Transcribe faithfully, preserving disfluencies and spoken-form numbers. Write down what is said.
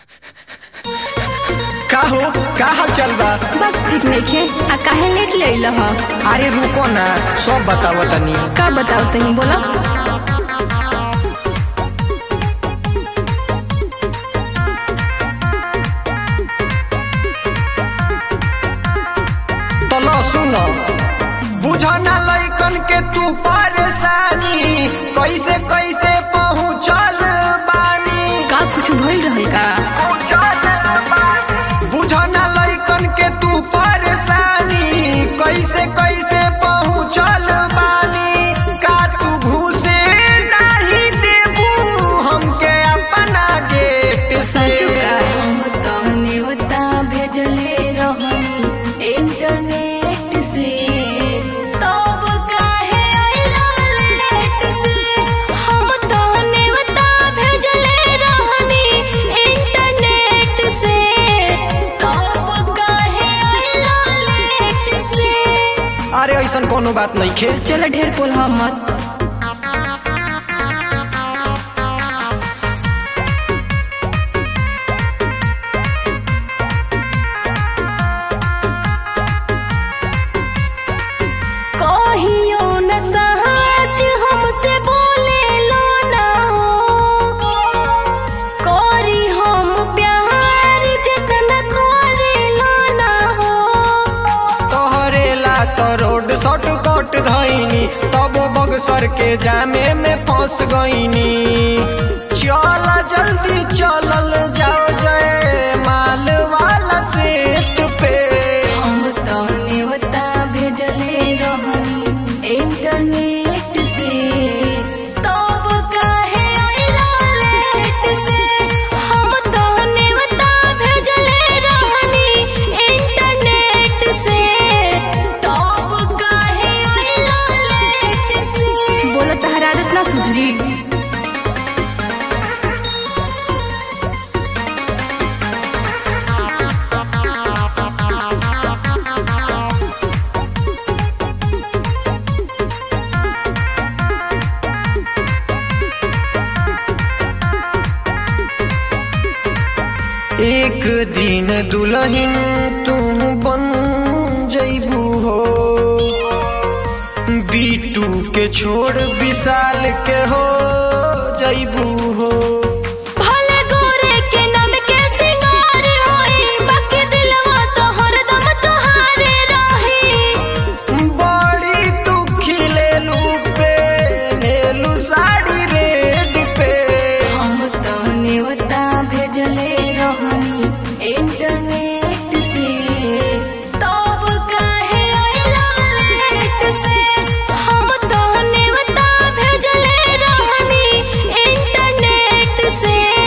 का हो का हाल चल बा? बात ठीक नइखे। आ काहे लेट ले अइल ह? अरे रुको ना, सब बताओ तनी। का बताओ तनी बोला। तलो सुनो, बुझा ना लइकन के तू परेशानी, कैसे कैसे पहुँचल बानी। का कुछ भइल रहल का? बुझा ना लइकन के तू परेशानी, कैसे कैसे पहुँचल बानी। का तू घुसे नहीं देबू हमके अपना गेट से। तहने बता भेजले रहनी इंटरनेट से, तब काहे आइला लेट से। हम तहने बता भेजले रहनी इंटरनेट से, तब काहे आइला लेट से। अरे ऐसन कोनो बात नहीं खे। चलो ढेर बोल मत। कहियो न सहज हमसे बोले लो ना हो, करी हम प्यार जितना करे लो ना हो। तोहरे ला तो रोड शॉर्ट कट धइनी, तब बगसर के जामे में फंस गईनी। चल जल्दी चलल जाओ जय माल वाला सेट पे। हम तहने बता भेजले रहनी इंटरनेट से, तब काहे आइला लेट से। हम तहने बता भेजले रहनी इंटरनेट से, तब काहे आइला लेट से। बोलो तहरा आदत ना सुधरी। एक दिन दुल्हन तू बन जइबू हो, बीटू के छोड़ विशाल के हो जइबू हो। भले गोरे के नाम के सिंगार होई, बाकी दिलवा तो हरदम तोहारे रही। बड़ी तू खिलेलू पे नेलू साड़ी रेड पे। हम तहने बता भेजले रहनी इंटरनेट से, तब काहे आइला लेट से। हम तहने बता भेजले रहनी इंटरनेट से,